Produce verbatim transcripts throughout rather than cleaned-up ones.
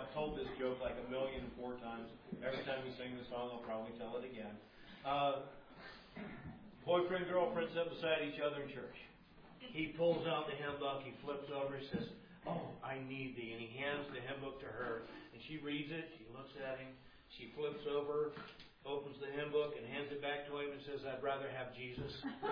I've told this joke like a million and four times. Every time we sing the song, I'll probably tell it again. Uh, boyfriend, girlfriend sit beside each other in church. He pulls out the hymn book, he flips over, he says, "Oh, I need thee." And he hands the hymn book to her. And she reads it, she looks at him, she flips over, opens the hymn book and hands it back to him and says, "I'd rather have Jesus."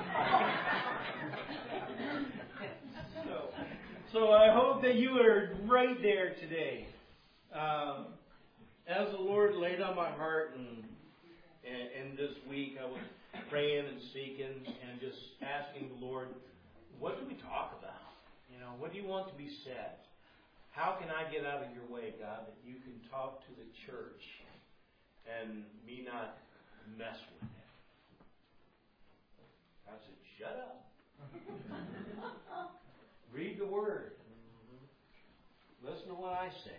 so, so I hope that you are right there today. Um, as the Lord laid on my heart and, and, and this week, I was praying and seeking and just asking the Lord, what do we talk about? You know, what do you want to be said? How can I get out of your way, God, that you can talk to the church and me not mess with it? I said, shut up. Read the Word. Listen to what I say.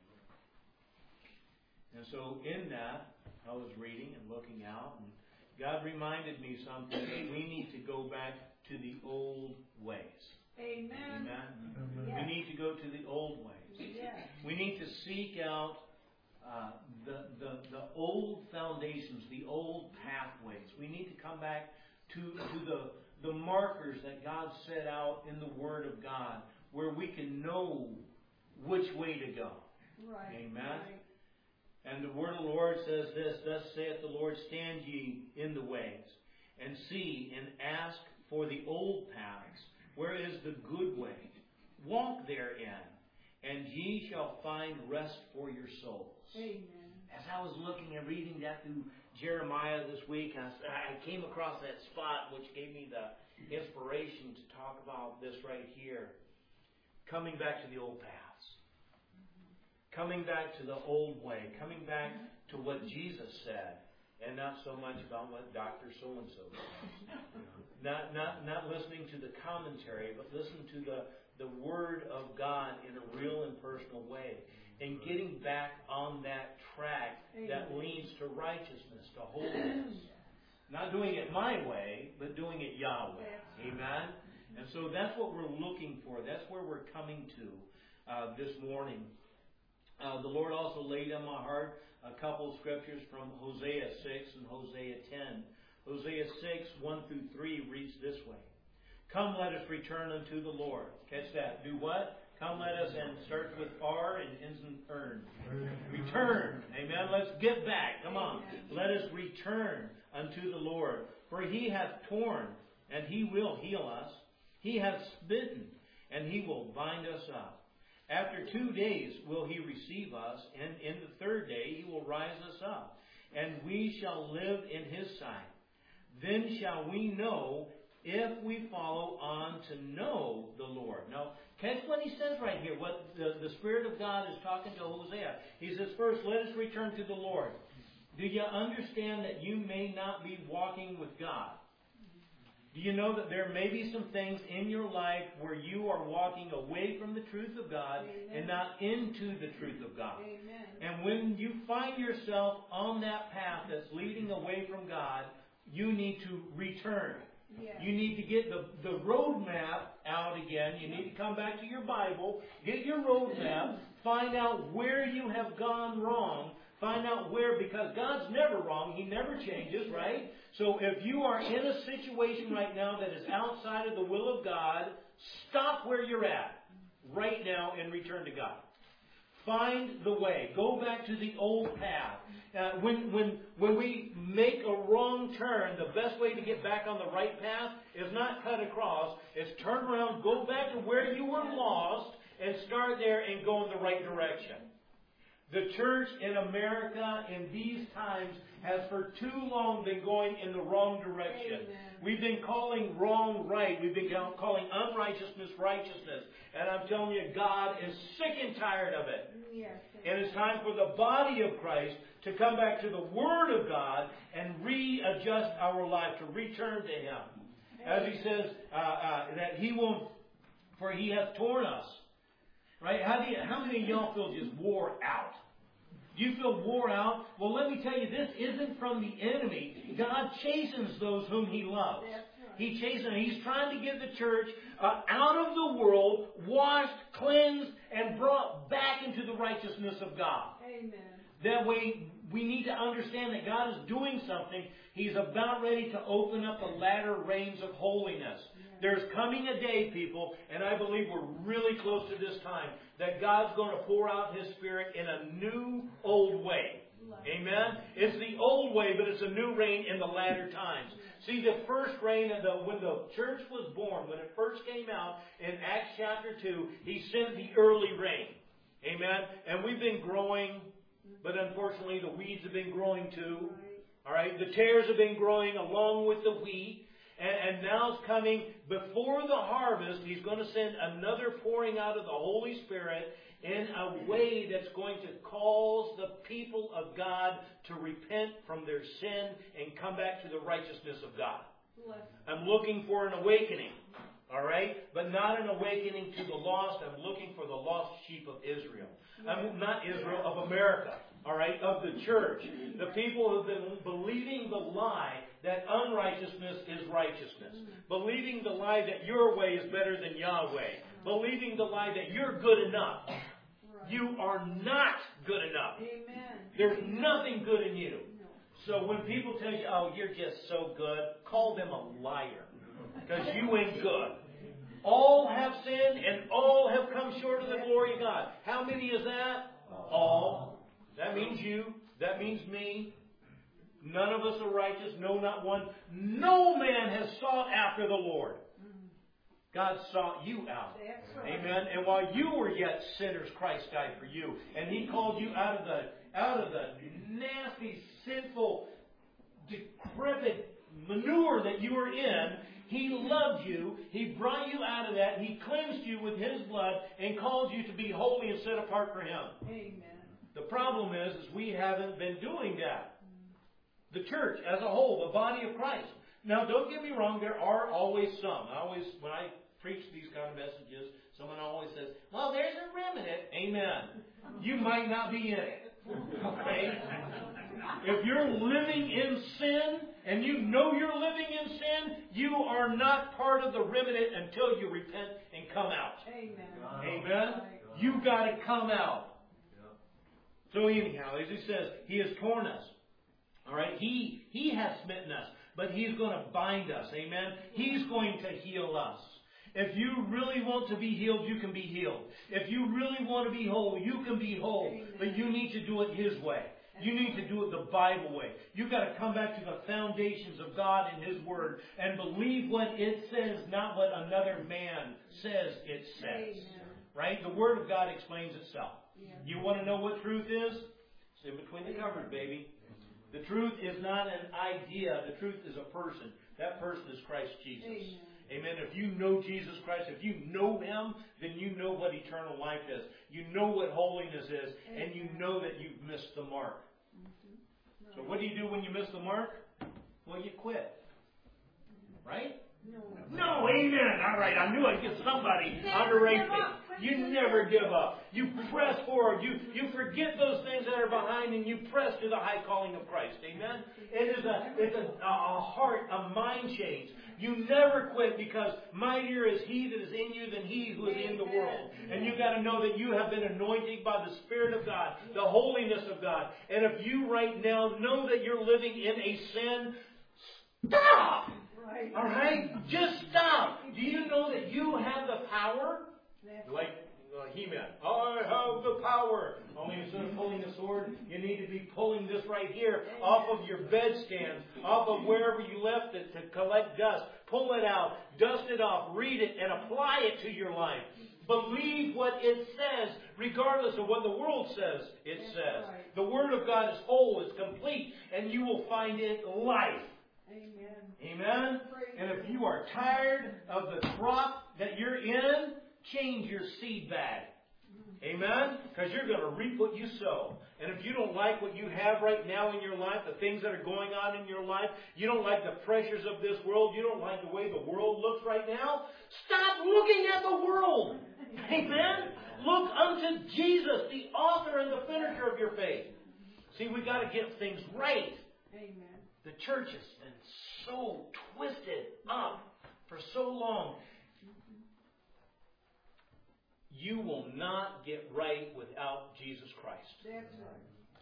And so in that, I was reading and looking out, and God reminded me something that we need to go back to the old ways. Amen. Amen. Amen. We need to go to the old ways. Yes. We need to seek out uh, the, the the old foundations, the old pathways. We need to come back to to the the markers that God set out in the Word of God, where we can know which way to go. Right. Amen. Right. And the Word of the Lord says this, "Thus saith the Lord, stand ye in the ways, and see, and ask for the old paths, where is the good way. Walk therein, and ye shall find rest for your souls." Amen. As I was looking and reading that through Jeremiah this week, I, I came across that spot which gave me the inspiration to talk about this right here. Coming back to the old paths. Coming back to the old way. Coming back to what Jesus said. And not so much about what Doctor So-and-so said. Not, not, not listening to the commentary, but listen to the, the Word of God in a real and personal way. And getting back on that track that leads to righteousness, to holiness. Not doing it my way, but doing it Yahweh. Amen? And so that's what we're looking for. That's where we're coming to uh, this morning. Uh, the Lord also laid on my heart a couple of scriptures from Hosea six and Hosea ten. Hosea six, one through three reads this way. "Come, let us return unto the Lord." Catch that. Do what? Come, let us, and starts with R and ends in earn. Return. Amen. Let's get back. Come on. Let us return unto the Lord. For He hath torn, and He will heal us. He hath smitten, and He will bind us up. After two days will He receive us, and in the third day He will rise us up, and we shall live in His sight. Then shall we know if we follow on to know the Lord. Now, catch what he says right here, what the, the Spirit of God is talking to Hosea. He says, first, let us return to the Lord. Do you understand that you may not be walking with God? Do you know that there may be some things in your life where you are walking away from the truth of God Amen. And not into the truth of God? Amen. And when you find yourself on that path that's leading away from God, you need to return. Yes. You need to get the, the roadmap out again. You need to come back to your Bible, get your roadmap, find out where you have gone wrong, find out where, because God's never wrong. He never changes, right? So if you are in a situation right now that is outside of the will of God, stop where you're at right now and return to God. Find the way. Go back to the old path. Uh, when, when, when we make a wrong turn, the best way to get back on the right path is not cut across. It's turn around, go back to where you were lost, and start there and go in the right direction. The church in America in these times has for too long been going in the wrong direction. Amen. We've been calling wrong right. We've been calling unrighteousness righteousness. And I'm telling you, God is sick and tired of it. Yes, and it's time for the body of Christ to come back to the Word of God and readjust our life, to return to Him. As He says, uh, uh, that He will, for He hath torn us. Right? How, do you, how many of y'all feel just wore out? Do you feel wore out? Well, let me tell you, this isn't from the enemy. God chastens those whom He loves. He chastens. He's trying to get the church uh, out of the world, washed, cleansed, and brought back into the the righteousness of God. Amen. That way, we need to understand that God is doing something. He's about ready to open up the latter rains of holiness. There's coming a day, people, and I believe we're really close to this time, that God's going to pour out His Spirit in a new, old way. Amen? It's the old way, but it's a new rain in the latter times. See, the first rain, of the, when the church was born, when it first came out in Acts chapter two, He sent the early rain. Amen? And we've been growing, but unfortunately the weeds have been growing too. All right? The tares have been growing along with the wheat. And, and now it's coming before the harvest. He's going to send another pouring out of the Holy Spirit in a way that's going to cause the people of God to repent from their sin and come back to the righteousness of God. I'm looking for an awakening, all right? But not an awakening to the lost. I'm looking for the lost sheep of Israel. I'm not Israel, of America, all right, of the church. The people who have been believing the lie that unrighteousness is righteousness. Believing the lie that your way is better than Yahweh. Believing the lie that you're good enough. You are not good enough. Amen. There's nothing good in you. So when people tell you, oh, you're just so good, call them a liar. Because you ain't good. All have sinned and all have come short of the glory of God. How many is that? All. That means you. That means me. None of us are righteous. No, not one. No man has sought after the Lord. God sought you out. Amen. And while you were yet sinners, Christ died for you. And He called you out of the out of the nasty, sinful, decrepit manure that you were in. He loved you. He brought you out of that. He cleansed you with His blood and called you to be holy and set apart for Him. Amen. The problem is, is we haven't been doing that. The church as a whole, the body of Christ. Now, don't get me wrong. There are always some. I always, when I preach these kind of messages, someone always says, well, there's a remnant. Amen. You might not be in it. Okay? If you're living in sin, and you know you're living in sin, you are not part of the remnant until you repent and come out. Amen. Amen? You got to come out. So anyhow, as He says, He has torn us. All right? He, he has smitten us. But He's going to bind us. Amen? He's going to heal us. If you really want to be healed, you can be healed. If you really want to be whole, you can be whole. Amen. But you need to do it His way. You need to do it the Bible way. You've got to come back to the foundations of God and His Word and believe what it says, not what another man says it says. Amen. Right? The Word of God explains itself. Yeah. You want to know what truth is? It's in between the covers, baby. The truth is not an idea. The truth is a person. That person is Christ Jesus. Amen. Amen. If you know Jesus Christ, if you know Him, then you know what eternal life is. You know what holiness is. Amen. And you know that you've missed the mark. Mm-hmm. No. So what do you do when you miss the mark? Well, you quit. Right? No. No, amen. All right, I knew I'd get somebody underrated. You never give up. You press forward. You you forget those things that are behind and you press to the high calling of Christ. Amen? It is a it's a, a heart, a mind change. You never quit because mightier is He that is in you than he who is in the world. And you've got to know that you have been anointed by the Spirit of God, the holiness of God. And if you right now know that you're living in a sin, stop! All right? Just stop. Do you know that you have the power? Like uh, He-Man. I have the power. Only instead of pulling a sword, you need to be pulling this right here off of your bedstand, off of wherever you left it to collect dust. Pull it out, dust it off, read it, and apply it to your life. Believe what it says, regardless of what the world says it says. The Word of God is whole, it's complete, and you will find it life. Amen. Amen? And if you are tired of the crop that you're in, change your seed bag. Amen? Because you're going to reap what you sow. And if you don't like what you have right now in your life, the things that are going on in your life, you don't like the pressures of this world, you don't like the way the world looks right now, stop looking at the world. Amen? Look unto Jesus, the author and the finisher of your faith. See, we've got to get things right. Amen. The church has been so twisted up for so long. You will not get right without Jesus. That's right.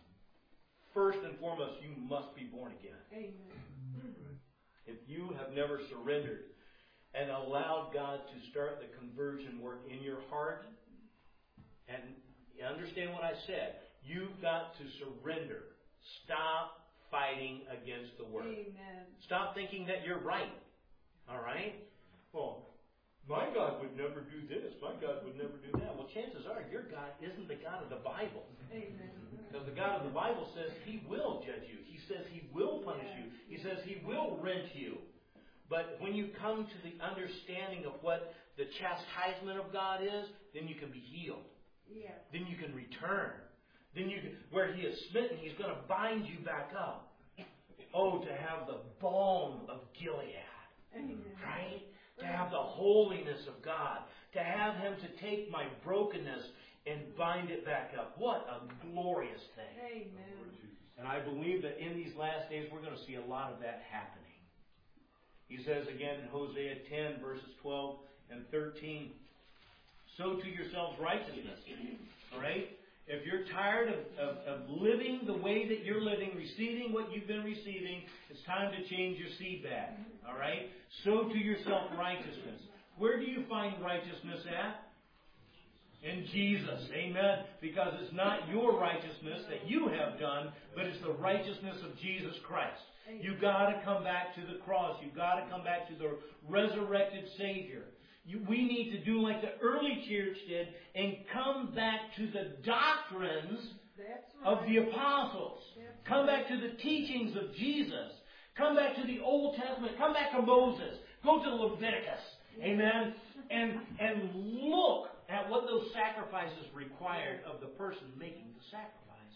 First and foremost, you must be born again. Amen. If you have never surrendered and allowed God to start the conversion work in your heart, and you understand what I said, you've got to surrender. Stop fighting against the Word. Amen. Stop thinking that you're right. All right? Well, my God would never do this. My God would never do that. Well, chances are your God isn't the God of the Bible. Amen. Because the God of the Bible says He will judge you. He says He will punish you. He says He will rent you. But when you come to the understanding of what the chastisement of God is, then you can be healed. Yeah. Then you can return. Then you can, where He is smitten, He's going to bind you back up. Oh, to have the balm of Gilead. Amen. Right? To have the holiness of God. To have Him to take my brokenness and bind it back up. What a glorious thing. Amen. And I believe that in these last days we're going to see a lot of that happening. He says again in Hosea ten, verses twelve and thirteen, sow to yourselves righteousness. All right? If you're tired of, of, of living the way that you're living, receiving what you've been receiving, it's time to change your seed bag. All right? Sow to yourself righteousness. Where do you find righteousness at? In Jesus. Amen. Because it's not your righteousness that you have done, but it's the righteousness of Jesus Christ. You've got to come back to the cross. You've got to come back to the resurrected Savior. You, we need to do like the early church did and come back to the doctrines That's right. of the apostles. That's Come right. back to the teachings of Jesus. Come back to the Old Testament. Come back to Moses. Go to Leviticus. Amen. And, and look at what those sacrifices required of the person making the sacrifice.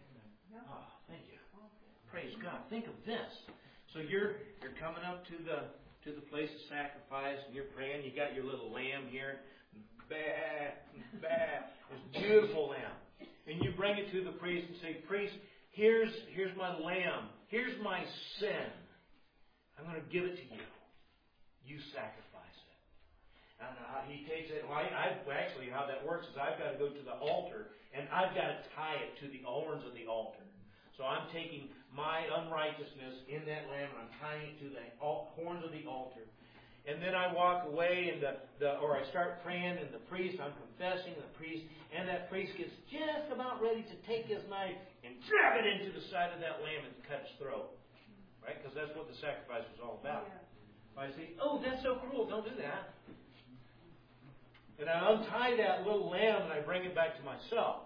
Oh, thank you. Praise God. Think of this. So you're you're coming up to the to the place of sacrifice and you're praying. You got your little lamb here. Bah, bah. This beautiful lamb. And you bring it to the priest and say, priest, here's here's my lamb. Here's my sin. I'm going to give it to you. You sacrifice it. And uh, he takes it. Well, I, I, actually, how that works is I've got to go to the altar and I've got to tie it to the horns of the altar. So I'm taking my unrighteousness in that lamb and I'm tying it to the horns of the altar. And then I walk away and the, the or I start praying and the priest, I'm confessing the priest, and that priest gets just about ready to take his knife and jab it into the side of that lamb and cut its throat. Right? Because that's what the sacrifice was all about. Yeah. I say, oh, that's so cruel, don't do that. And I untie that little lamb and I bring it back to myself.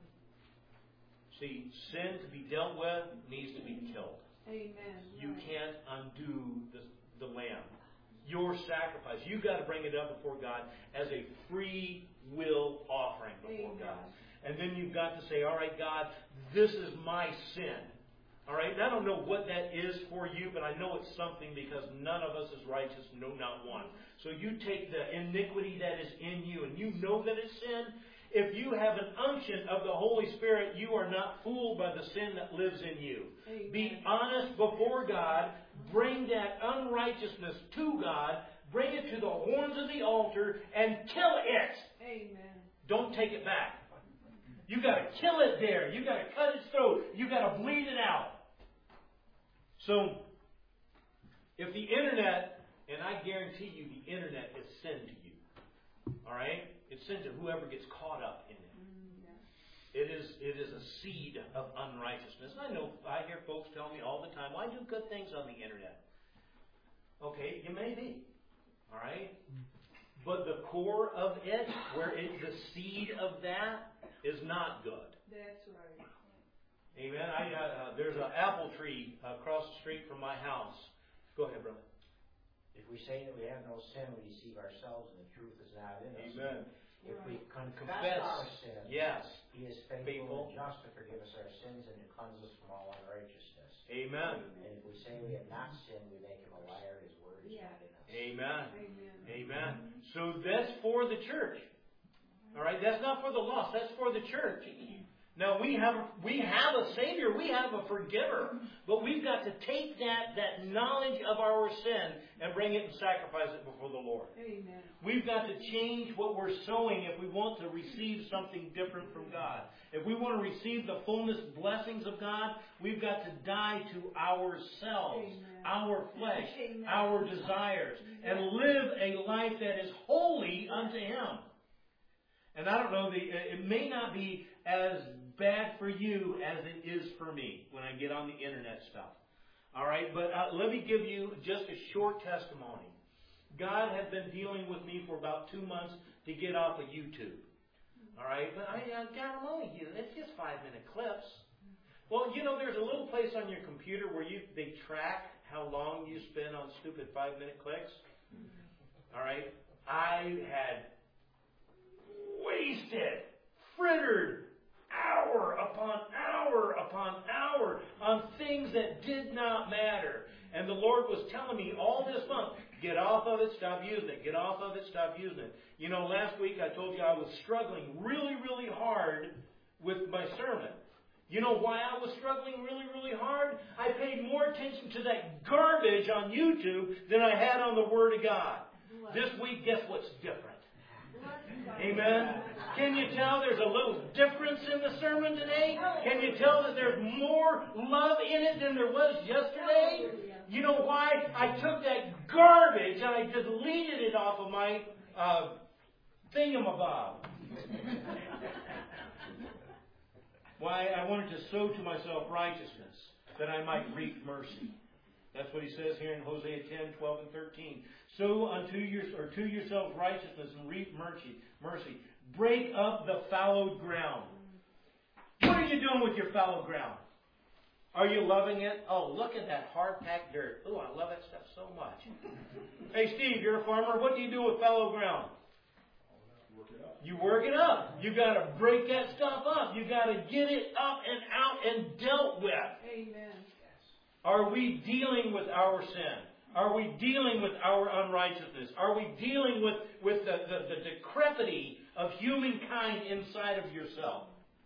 See, sin to be dealt with needs to be killed. Amen. You can't undo the, the lamb. Your sacrifice, you've got to bring it up before God as a free will offering before Amen. God. And then you've got to say, all right, God, this is my sin. All right, and I don't know what that is for you, but I know it's something because none of us is righteous, no, not one. So you take the iniquity that is in you, and you know that it's sin. If you have an unction of the Holy Spirit, you are not fooled by the sin that lives in you. Amen. Be honest before God. Bring that unrighteousness to God. Bring it to the horns of the altar and kill it. Amen. Don't take it back. You got to kill it there. You got to cut its throat. You got to bleed it out. So, if the internet, and I guarantee you the internet is sin to you. All right? It's sin to whoever gets caught up in it. It is it is a seed of unrighteousness. And I know, I hear folks tell me all the time, well, I do good things on the internet. Okay, you may be. All right? But the core of it, where it, the seed of that, is not good. That's right. Amen. I got, uh, there's an apple tree across the street from my house. Go ahead, brother. If we say that we have no sin, we deceive ourselves and the truth is not in us. Amen. If we confess, Confess. our sins, Yes. He is faithful, Faithful. and just to forgive us our sins and to cleanse us from all unrighteousness. Amen. And if we say we have not sinned, we make Him a liar. His word is Yeah. not in us. Amen. Amen. Amen. So that's for the church. All right? That's not for the lost. That's for the church. Now we have we have a Savior, we have a forgiver, but we've got to take that, that knowledge of our sin and bring it and sacrifice it before the Lord. Amen. We've got to change what we're sowing if we want to receive something different from God. If we want to receive the fullness blessings of God, we've got to die to ourselves, Amen. Our flesh, Amen. Our desires, and live a life that is holy unto Him. And I don't know, the, it may not be as bad for you as it is for me when I get on the internet stuff. All right, but uh, let me give you just a short testimony. God had been dealing with me for about two months to get off of YouTube. All right, but I, uh, God, I'm only using it's just five minute clips. Well, you know, there's a little place on your computer where you they track how long you spend on stupid five minute clicks. All right, I had wasted, frittered hour upon hour upon hour on things that did not matter. And the Lord was telling me all this month, get off of it, stop using it. Get off of it, stop using it. You know, last week I told you I was struggling really, really hard with my sermon. You know why I was struggling really, really hard? I paid more attention to that garbage on YouTube than I had on the Word of God. This week, guess what's different? Amen. Can you tell there's a little difference in the sermon today? Can you tell that there's more love in it than there was yesterday? You know why? I took that garbage and I deleted it off of my uh, thingamabob. Why? I wanted to sow to myself righteousness that I might reap mercy. That's what he says here in Hosea ten, twelve, and thirteen. Sow unto your, or to yourselves righteousness and reap mercy. Mercy. Break up the fallow ground. What are you doing with your fallow ground? Are you loving it? Oh, look at that hard-packed dirt. Oh, I love that stuff so much. Hey, Steve, you're a farmer. What do you do with fallow ground? Work it up. You work it up. You got to break that stuff up. You got to get it up and out and dealt with. Amen. Are we dealing with our sin? Are we dealing with our unrighteousness? Are we dealing with, with the, the, the decrepity of humankind inside of yourself?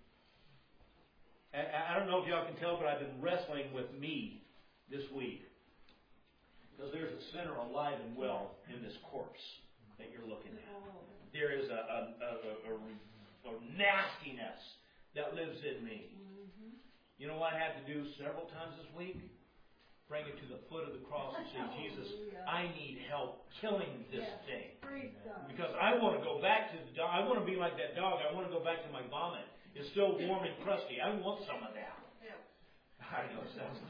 And I don't know if y'all can tell, but I've been wrestling with me this week. Because there's a sinner alive and well in this corpse that you're looking at. There is a, a, a, a, a nastiness that lives in me. You know what I had to do several times this week? Bring it to the foot of the cross and say, Jesus, I need help killing this thing. Because I want to go back to the dog. I want to be like that dog. I want to go back to my vomit. It's still warm and crusty. I want some of that. I know it sounds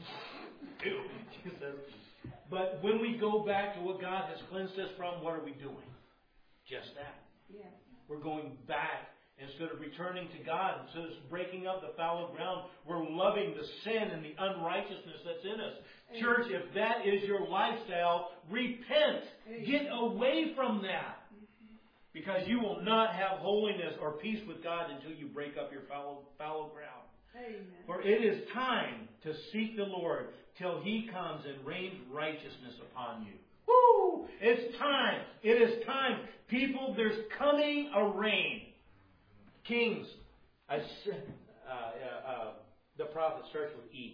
stupid. But when we go back to what God has cleansed us from, what are we doing? Just that. We're going back. Instead of returning to God, instead of breaking up the fallow ground, we're loving the sin and the unrighteousness that's in us. Amen. Church, if that is your lifestyle, repent. Amen. Get away from that. Mm-hmm. Because you will not have holiness or peace with God until you break up your fallow, fallow ground. Amen. For it is time to seek the Lord till He comes and rains righteousness upon you. Woo! It's time. It is time. People, there's coming a rain. Kings, I, uh, uh, uh, the prophet starts with E.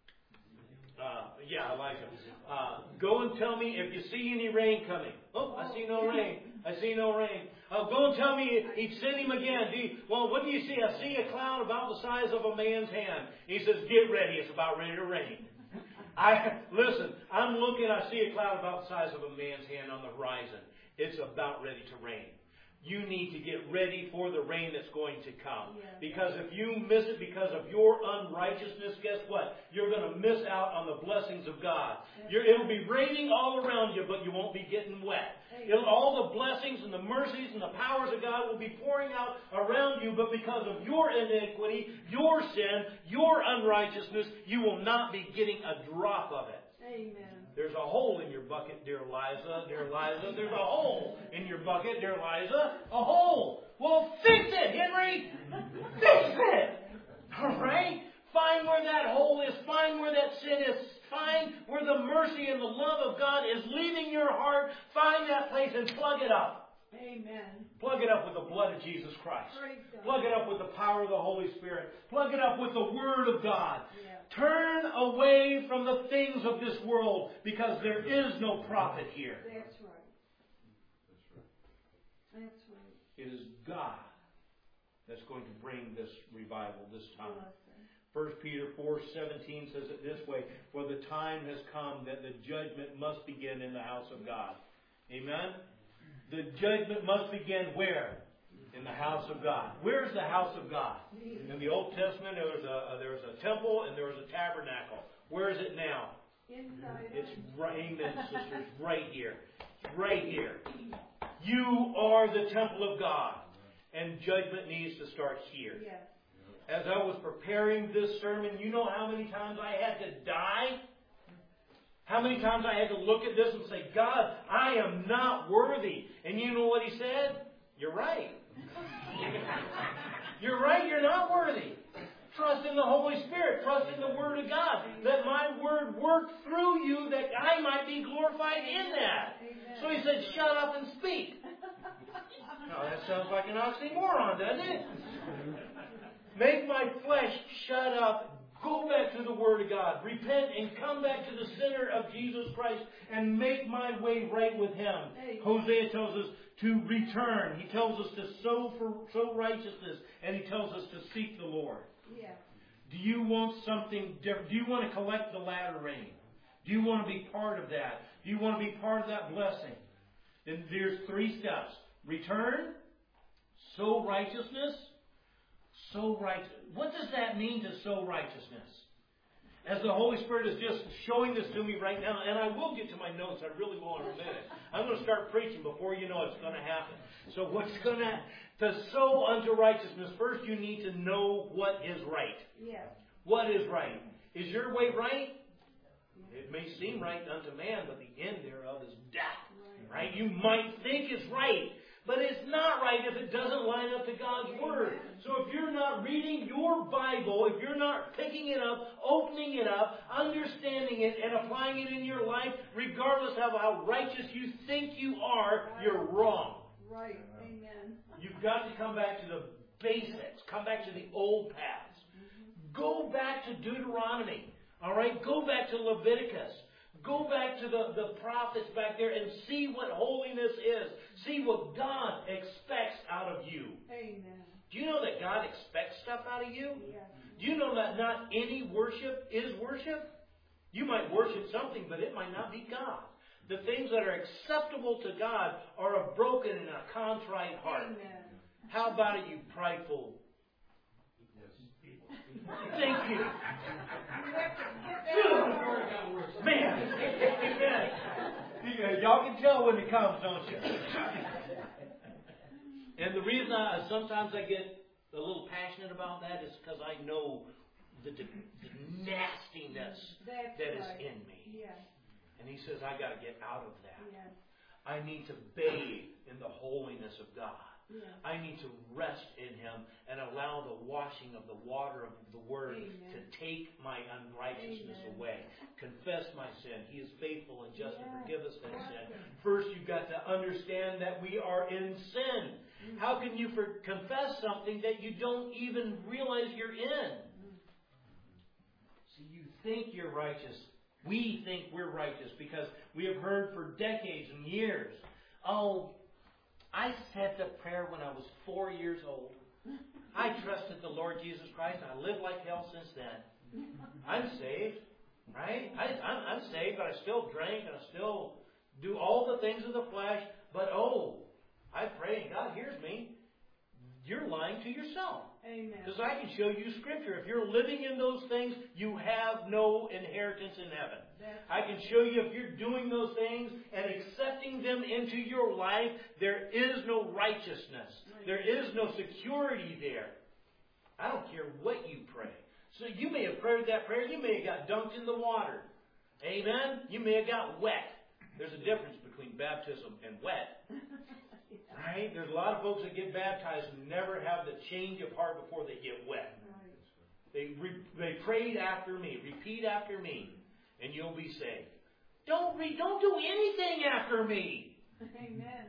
Uh, yeah, Elijah. Uh, go and tell me if you see any rain coming. Oh, I see no rain. I see no rain. Uh, go and tell me he'd send him again. Do you, well, what do you see? I see a cloud about the size of a man's hand. He says, get ready. It's about ready to rain. I listen, I'm looking, I see a cloud about the size of a man's hand on the horizon. It's about ready to rain. You need to get ready for the rain that's going to come. Yeah. Because if you miss it because of your unrighteousness, guess what? You're going to miss out on the blessings of God. You're, it'll be raining all around you, but you won't be getting wet. It'll, all the blessings and the mercies and the powers of God will be pouring out around you, but because of your iniquity, your sin, your unrighteousness, you will not be getting a drop of it. Amen. There's a hole in your bucket, dear Liza, dear Liza. There's a hole in your bucket, dear Liza. A hole. Well, fix it, Henry. Fix it. All right? Find where that hole is. Find where that sin is. Find where the mercy and the love of God is leaving your heart. Find that place and plug it up. Amen. Plug it up with the blood of Jesus Christ. Praise God. Plug it up with the power of the Holy Spirit. Plug it up with the Word of God. Yeah. Turn away from the things of this world, because there is no profit here. That's right. That's right. It is God that's going to bring this revival this time. Blessing. First Peter four seventeen says it this way, for the time has come that the judgment must begin in the house of God. Amen? The judgment must begin where? In the house of God. Where's the house of God? In the Old Testament, there was a, there was a temple and there was a tabernacle. Where is it now? Inside. It's right, amen, sisters, right here. Right here. You are the temple of God. And judgment needs to start here. Yes. As I was preparing this sermon, you know how many times I had to die? How many times I had to look at this and say, God, I am not worthy. And you know what He said? You're right. You're right, you're not worthy. Trust in the Holy Spirit. Trust in the Word of God. Let my Word work through you that I might be glorified in that. Amen. So He said, shut up and speak. Now that sounds like an oxymoron, doesn't it? Make my flesh shut up. Go back to the Word of God. Repent and come back to the center of Jesus Christ and make my way right with Him. Amen. Hosea tells us to return. He tells us to sow for sow righteousness. And He tells us to seek the Lord. Yeah. Do you want something different? Do you want to collect the latter rain? Do you want to be part of that? Do you want to be part of that blessing? Then there's three steps. Return, sow righteousness, sow righteousness. What does that mean to sow righteousness? As the Holy Spirit is just showing this to me right now, and I will get to my notes, I really will in a minute. I'm going to start preaching before you know it's going to happen. So what's going to, to sow unto righteousness, first you need to know what is right. Yes. What is right? Is your way right? It may seem right unto man, but the end thereof is death. Right? You might think it's right, but it's not right if it doesn't line up to God's Word. So if you're not reading your Bible, if you're not picking it up, opening it up, understanding it, and applying it in your life, regardless of how righteous you think you are, you're wrong. Right. Amen. You've got to come back to the basics. Come back to the old paths. Go back to Deuteronomy. All right? Go back to Leviticus. Go back to the, the prophets back there and see what holiness is. See what God expects out of you. Amen. Do you know that God expects stuff out of you? Yes. Do you know that not any worship is worship? You might worship something, but it might not be God. The things that are acceptable to God are a broken and a contrite heart. Amen. How about it, you prideful? Thank you. Man, amen. Y'all can tell when it comes, don't you? And the reason I sometimes I get a little passionate about that is because I know the, the, the nastiness That's that is right. in me. Yes. And He says, I got to get out of that. Yes. I need to bathe in the holiness of God. Yes. I need to rest in Him and allow the washing of the water of the Word Amen. to take my unrighteousness Amen. away. Confess my sin. He is faithful and just Yes. to forgive us that sin. First, you've got to understand that we are in sin. Mm-hmm. How can you for- confess something that you don't even realize you're in? Mm-hmm. See, you think you're righteous. We think we're righteous because we have heard for decades and years, oh, I said the prayer when I was four years old. I trusted the Lord Jesus Christ. I lived like hell since then. I'm saved, right? I, I'm, I'm saved, but I still drink and I still do all the things of the flesh. But oh, I pray and God hears me. You're lying to yourself. Amen. Because I can show you Scripture. If you're living in those things, you have no inheritance in heaven. That's I can show you if you're doing those things and accepting them into your life, there is no righteousness. There is no security there. I don't care what you pray. So you may have prayed that prayer. You may have got dunked in the water. Amen? You may have got wet. There's a difference between baptism and wet. Right? There's a lot of folks that get baptized and never have the change of heart before they get wet. right. They re- they prayed after me. Repeat after me, and you'll be saved. Don't re- don't do anything after me. Amen.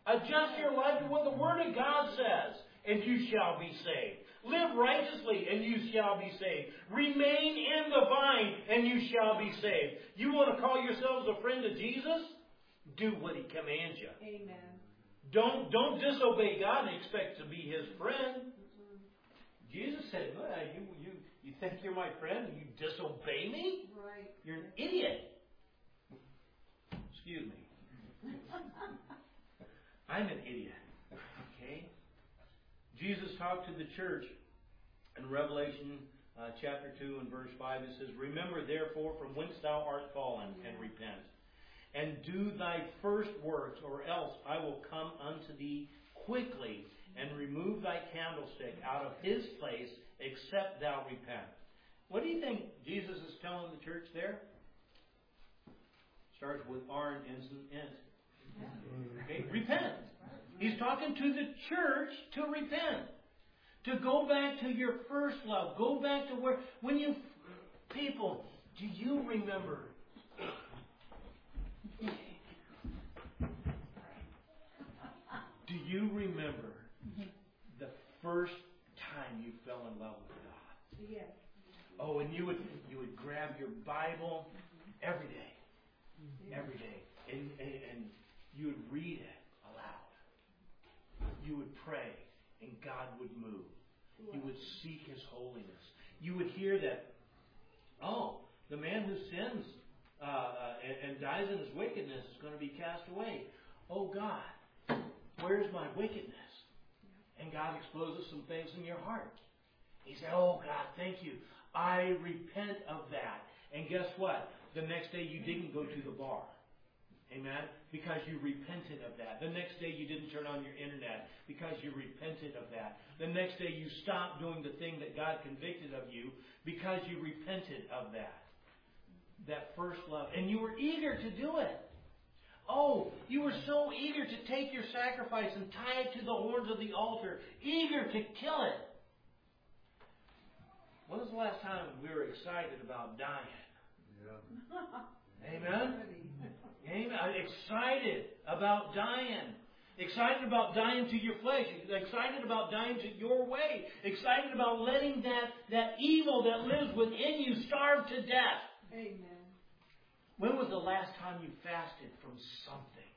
Adjust your life to what the Word of God says, and you shall be saved. Live righteously, and you shall be saved. Remain in the vine, and you shall be saved. You want to call yourselves a friend of Jesus? Do what He commands you. Amen. Don't, don't disobey God and expect to be His friend. Jesus said, well, you, you, you think you're my friend and you disobey me? Right. You're an idiot. Excuse me. I'm an idiot. Okay? Jesus talked to the church in Revelation uh, chapter two and verse five. It says, Remember therefore from whence thou art fallen, and repent. And do thy first works, or else I will come unto thee quickly, and remove thy candlestick out of his place, except thou repent. What do you think Jesus is telling the church there? Starts with R and ends in N. Okay, repent. He's talking to the church to repent. To go back to your first love. Go back to where, when you, people, do you remember? Do you remember the first time you fell in love with God? Yes. Oh, and you would you would grab your Bible every day, every day, and, and, and you would read it aloud. You would pray, and God would move. You would seek His holiness. You would hear that, oh, the man who sins uh, uh, and, and dies in his wickedness is going to be cast away. Oh, God, where's my wickedness? And God exposes some things in your heart. He said, oh, God, thank you. I repent of that. And guess what? The next day you didn't go to the bar. Amen? Because you repented of that. The next day you didn't turn on your internet because you repented of that. The next day you stopped doing the thing that God convicted of you because you repented of that. That first love. And you were eager to do it. Oh, you were so eager to take your sacrifice and tie it to the horns of the altar. Eager to kill it. When was the last time we were excited about dying? Yeah. Amen? Amen. Excited about dying. Excited about dying to your flesh. Excited about dying to your way. Excited about letting that, that evil that lives within you starve to death. Amen. When was the last time you fasted from something?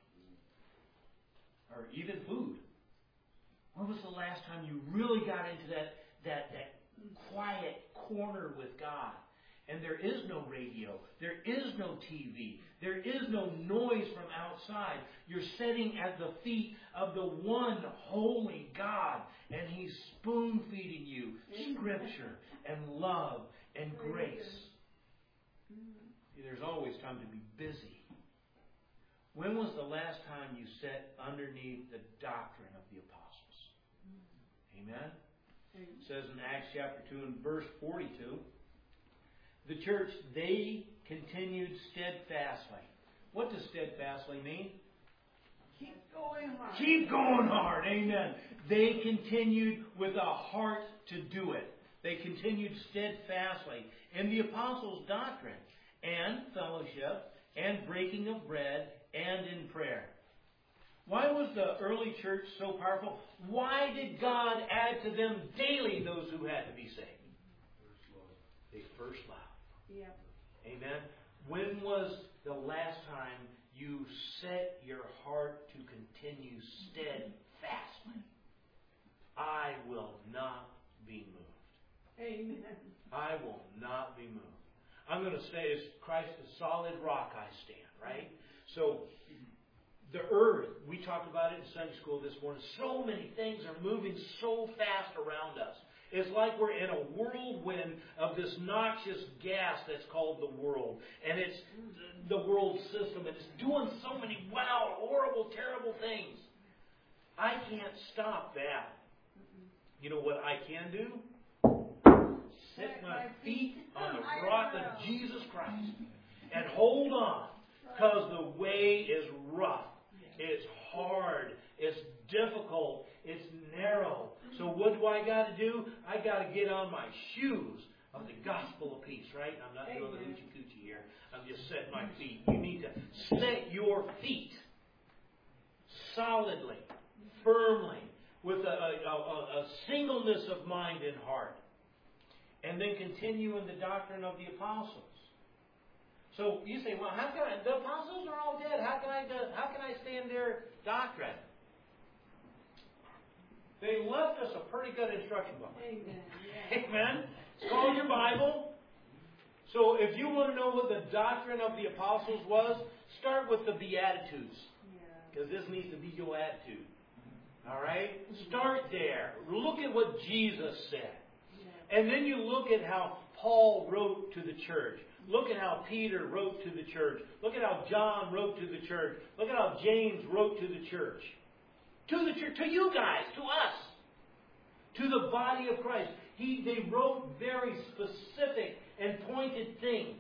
Or even food? When was the last time you really got into that, that, that quiet corner with God? And there is no radio. There is no T V. There is no noise from outside. You're sitting at the feet of the one holy God. And He's spoon-feeding you Scripture and love and grace. See, there's always time to be busy. When was the last time you sat underneath the doctrine of the apostles? Amen? It says in Acts chapter two and verse forty-two, the church, they continued steadfastly. What does steadfastly mean? Keep going hard. Keep going hard. Amen. They continued with a heart to do it. They continued steadfastly in the apostles' doctrine and fellowship and breaking of bread and in prayer. Why was the early church so powerful? Why did God add to them daily those who had to be saved? They first loved. Yep. Amen. When was the last time you set your heart to continue steadfastly? I will not be moved. Amen. I will not be moved. I'm going to say, as Christ a solid rock I stand, right? So, the earth, we talked about it in Sunday school this morning, so many things are moving so fast around us. It's like we're in a whirlwind of this noxious gas that's called the world. And it's the world system. And it's doing so many, wow, horrible, terrible things. I can't stop that. You know what I can do? Set my feet on the rock of Jesus Christ. And hold on. Because the way is rough. It's hard. It's difficult. It's narrow. So what do I got to do? I got to get on my shoes of the gospel of peace, right? I'm not doing the hoochie coochie here. I'm just setting my feet. You need to set your feet. solidly, firmly, with a, a, a, a singleness of mind and heart. And then continue in the doctrine of the apostles. So you say, well, how can I, the apostles are all dead. How can I, how can I stay in their doctrine? They left us a pretty good instruction book. Amen. Yeah. Amen. It's called your Bible. So if you want to know what the doctrine of the apostles was, start with the Beatitudes. Because this needs to be your attitude. All right? Start there. Look at what Jesus said. And then you look at how Paul wrote to the church. Look at how Peter wrote to the church. Look at how John wrote to the church. Look at how James wrote to the church. To the church, to you guys, to us. To the body of Christ. He, they wrote very specific and pointed things.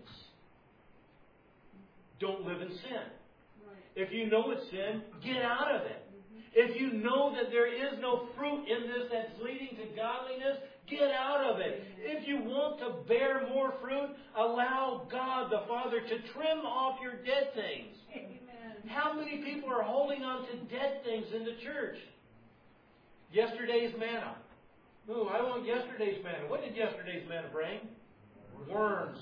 Don't live in sin. If you know it's sin, get out of it. If you know that there is no fruit in this that's leading to godliness, get out of it. If you want to bear more fruit, allow God the Father to trim off your dead things. Amen. How many people are holding on to dead things in the church? Yesterday's manna. Ooh, I want yesterday's manna. What did yesterday's manna bring? Worms.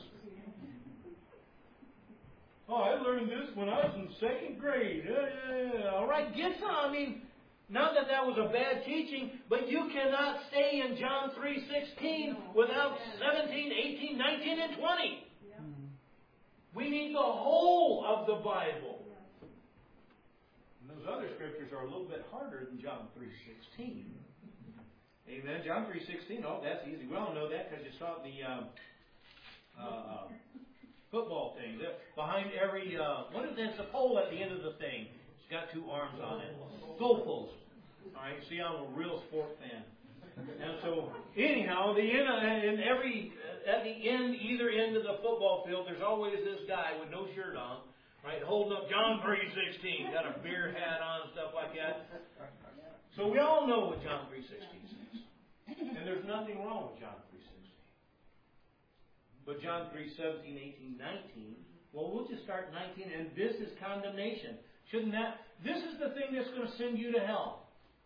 Oh, I learned this when I was in second grade. Yeah, yeah, yeah. All right, get some. I mean, not that that was a bad teaching, but you cannot stay in John three sixteen without seventeen, eighteen, nineteen, and twenty. Yeah. We need the whole of the Bible. And those other scriptures are a little bit harder than John three sixteen. Amen. John three sixteen, oh, that's easy. We all know that because you saw the um, uh, football thing. Behind every, uh, what is that? It's a pole at the end of the thing. It's got two arms on it. Goal post. All right, see, I'm a real sport fan. And so, anyhow, the end, in every, at the end, either end of the football field, there's always this guy with no shirt on, right, holding up John three sixteen, got a beer hat on, stuff like that. So we all know what John three sixteen says. And there's nothing wrong with John three sixteen. But John three seventeen, eighteen, nineteen, well, we'll just start nineteen, and this is condemnation. Shouldn't that? This is the thing that's going to send you to hell.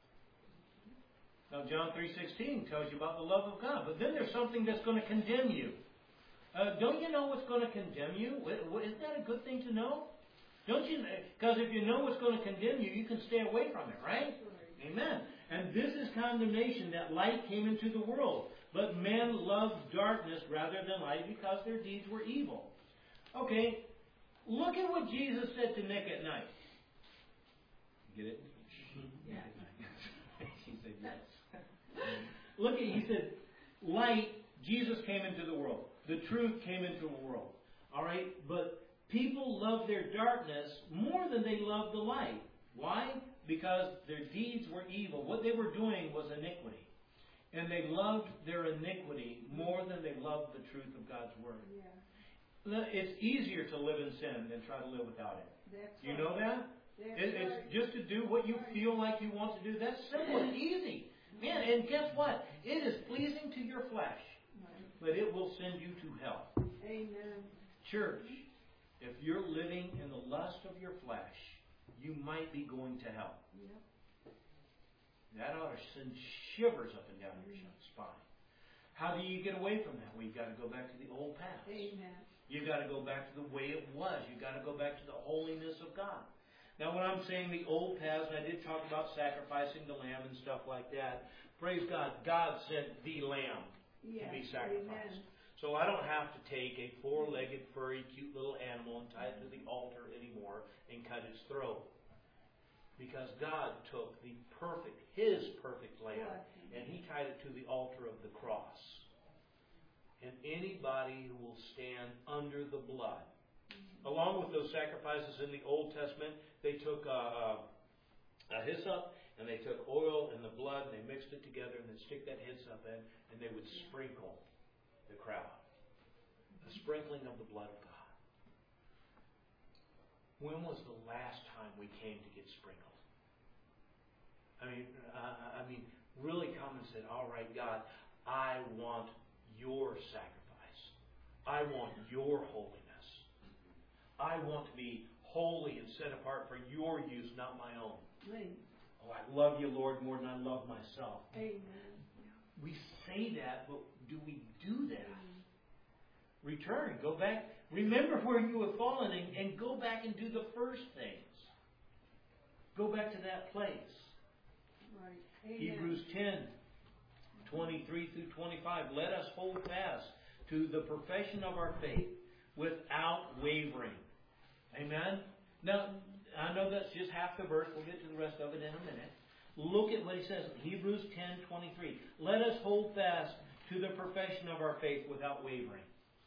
Now, John three sixteen tells you about the love of God, but then there's something that's going to condemn you. Uh, don't you know what's going to condemn you? Isn't that a good thing to know? Don't you? Because if you know what's going to condemn you, you can stay away from it, right? Amen. And this is condemnation, that light came into the world. But men loved darkness rather than light because their deeds were evil. Okay, look at what Jesus said to Nick at night. Get it? Yeah. She said yes. Look at, he said, light, Jesus came into the world. The truth came into the world. All right, but people love their darkness more than they love the light. Why? Because their deeds were evil. What they were doing was iniquity. And they loved their iniquity more than they loved the truth of God's Word. Yeah. It's easier to live in sin than try to live without it. That's you right. know that? It, it's right. Just to do what you feel like you want to do. That's simple and easy. Man, and guess what? It is pleasing to your flesh. Right. But it will send you to hell. Amen. Church, if you're living in the lust of your flesh, you might be going to hell. Yep. That ought to send shivers up and down your spine. How do you get away from that? Well, you've got to go back to the old path. Amen. You've got to go back to the way it was. You've got to go back to the holiness of God. Now, when I'm saying the old paths, and I did talk about sacrificing the lamb and stuff like that, praise God, God sent the lamb yes, to be sacrificed. Amen. So I don't have to take a four-legged, furry, cute little animal and tie it to the altar anymore and cut its throat. Because God took the perfect, His perfect lamb, and He tied it to the altar of the cross. And anybody who will stand under the blood, mm-hmm. along with those sacrifices in the Old Testament, they took a, a, a hyssop, and they took oil and the blood, and they mixed it together, and they'd stick that hyssop in, and they would sprinkle the crowd. A sprinkling of the blood of God. When was the last time we came to get sprinkled? I mean, uh, I mean, really come and said, all right, God, I want your sacrifice. I want your holiness. I want to be holy and set apart for your use, not my own. Amen. Oh, I love you, Lord, more than I love myself. Amen. We say that, but do we do that? Return. Go back. Remember where you have fallen and, and go back and do the first things. Go back to that place. Right. Amen. Hebrews ten, twenty-three through twenty-five. Let us hold fast to the profession of our faith without wavering. Amen? Now, I know that's just half the verse. We'll get to the rest of it in a minute. Look at what he says. Hebrews ten, twenty-three. Let us hold fast to the profession of our faith without wavering.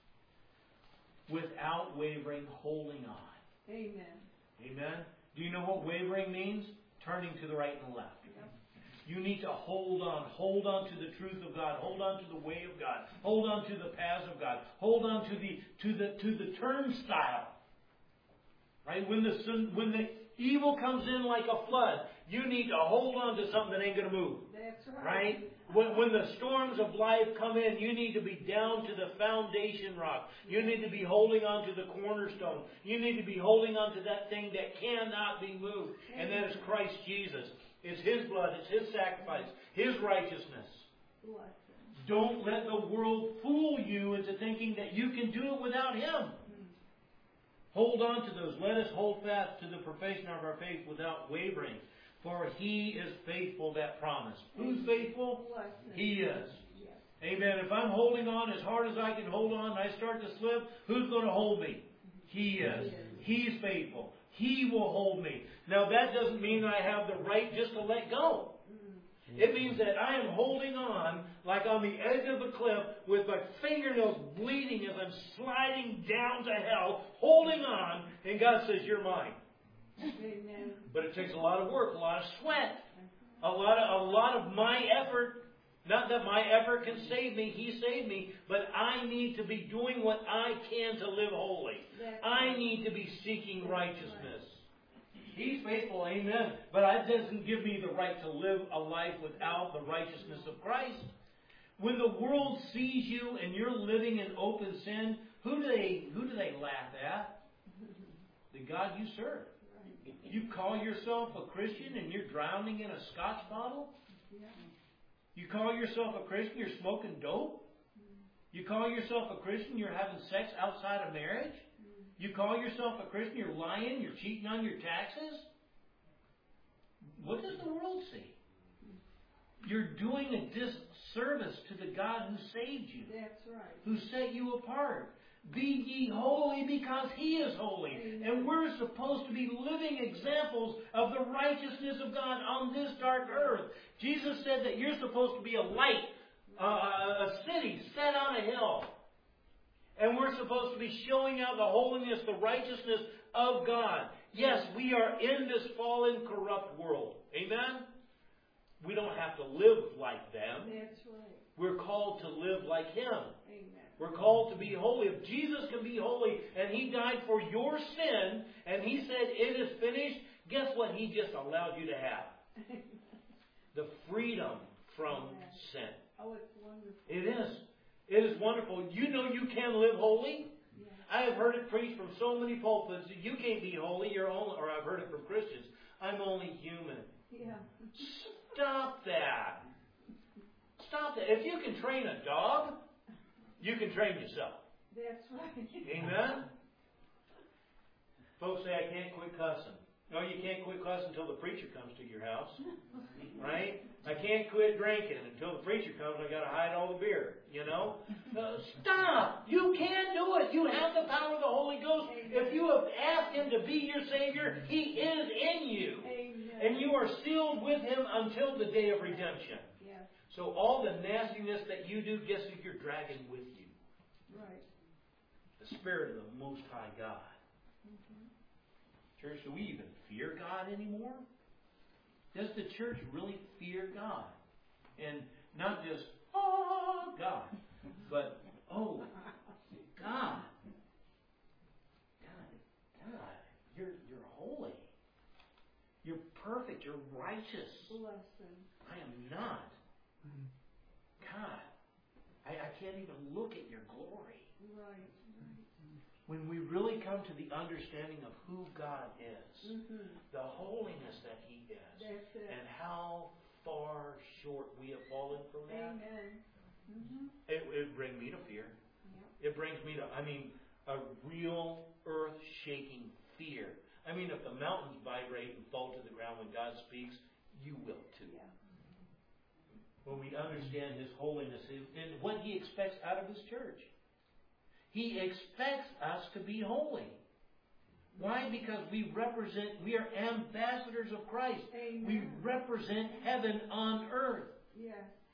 Without wavering, holding on. Amen. Amen? Do you know what wavering means? Turning to the right and the left. Yep. You need to hold on. Hold on to the truth of God. Hold on to the way of God. Hold on to the paths of God. Hold on to the to the to the turnstile. Right? When the sun, when the evil comes in like a flood, you need to hold on to something that ain't going to move. That's right. Right? When, when the storms of life come in, you need to be down to the foundation rock. You need to be holding on to the cornerstone. You need to be holding on to that thing that cannot be moved. And that is Christ Jesus. It's His blood. It's His sacrifice. His righteousness. Don't let the world fool you into thinking that you can do it without Him. Hold on to those. Let us hold fast to the profession of our faith without wavering. For He is faithful that promised. Who's faithful? He is. Amen. If I'm holding on as hard as I can hold on and I start to slip, who's going to hold me? He is. He's faithful. He will hold me. Now that doesn't mean I have the right just to let go. It means that I am holding on like on the edge of a cliff with my fingernails bleeding as I'm sliding down to hell, holding on, and God says, you're mine. Amen. But it takes a lot of work, a lot of sweat, a lot of, a lot of my effort. Not that my effort can save me, He saved me, but I need to be doing what I can to live holy. I need to be seeking righteousness. He's faithful, amen. But that doesn't give me the right to live a life without the righteousness of Christ. When the world sees you and you're living in open sin, who do they who do they laugh at? The God you serve. You call yourself a Christian and you're drowning in a Scotch bottle? You call yourself a Christian, you're smoking dope? You call yourself a Christian, you're having sex outside of marriage? You call yourself a Christian, you're lying, you're cheating on your taxes? What does the world see? You're doing a disservice to the God who saved you. That's right. Who set you apart. Be ye holy because He is holy. Amen. And we're supposed to be living examples of the righteousness of God on this dark earth. Jesus said that you're supposed to be a light, uh, a city set on a hill. And we're supposed to be showing out the holiness, the righteousness of God. Yes, we are in this fallen, corrupt world. Amen? We don't have to live like them. That's right. We're called to live like Him. Amen. We're called to be holy. If Jesus can be holy and He died for your sin and He said it is finished, guess what He just allowed you to have? The freedom from sin. Oh, it's wonderful. It is. It is wonderful. You know you can live holy. Yeah. I have heard it preached from so many pulpits. You can't be holy. You're only, or I've heard it from Christians. I'm only human. Yeah. Stop that. Stop that. If you can train a dog, you can train yourself. That's right. Amen? Folks say, I can't quit cussing. No, you can't quit cussing until the preacher comes to your house. Right? I can't quit drinking until the preacher comes and I got to hide all the beer. You know? Uh, stop! You can do it. You have the power of the Holy Ghost. Amen. If you have asked Him to be your Savior, He is in you. Amen. And you are sealed with Him until the day of redemption. Yeah. So all the nastiness that you do, guess who you're dragging with you? Right. The Spirit of the Most High God. Mm-hmm. Church, do we even fear God anymore? Does the church really fear God? And not just, oh, God, but, oh, God. God, God, you're, you're holy. You're perfect. You're righteous. Bless Him. I am not. God, I, I can't even look at your glory. Right. when we really come to the understanding of who God is, Mm-hmm. the holiness that He is, That's it. and how far short we have fallen from that, Amen. Mm-hmm. it it bring me to fear. Yep. It brings me to, I mean, a real earth-shaking fear. I mean, if the mountains vibrate and fall to the ground when God speaks, you will too. Yeah. When we understand His holiness and what He expects out of His church. He expects us to be holy. Why? Because we represent, we are ambassadors of Christ. Amen. We represent heaven on earth. Yes.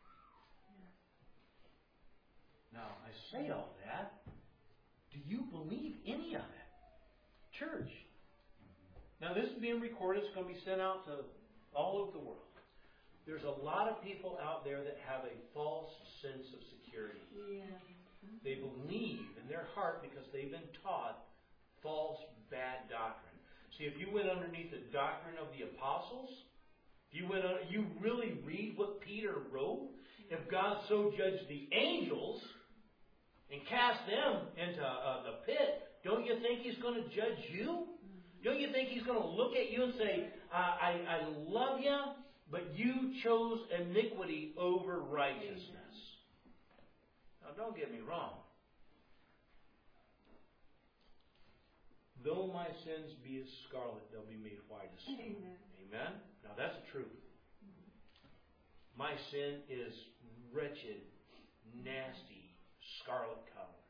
Now, I say all that. Do you believe any of it? Church. Now, this is being recorded. It's going to be sent out to all over the world. There's a lot of people out there that have a false sense of security. Yeah. They believe in their heart because they've been taught false, bad doctrine. See, if you went underneath the doctrine of the apostles, if you went on, you really read what Peter wrote. If God so judged the angels and cast them into uh, the pit, don't you think He's going to judge you? Don't you think He's going to look at you and say, I, I, I love you, but you chose iniquity over righteousness? Now, don't get me wrong. Though my sins be as scarlet, they'll be made white as snow. Amen. Amen? Now, that's the truth. My sin is wretched, nasty, scarlet colored.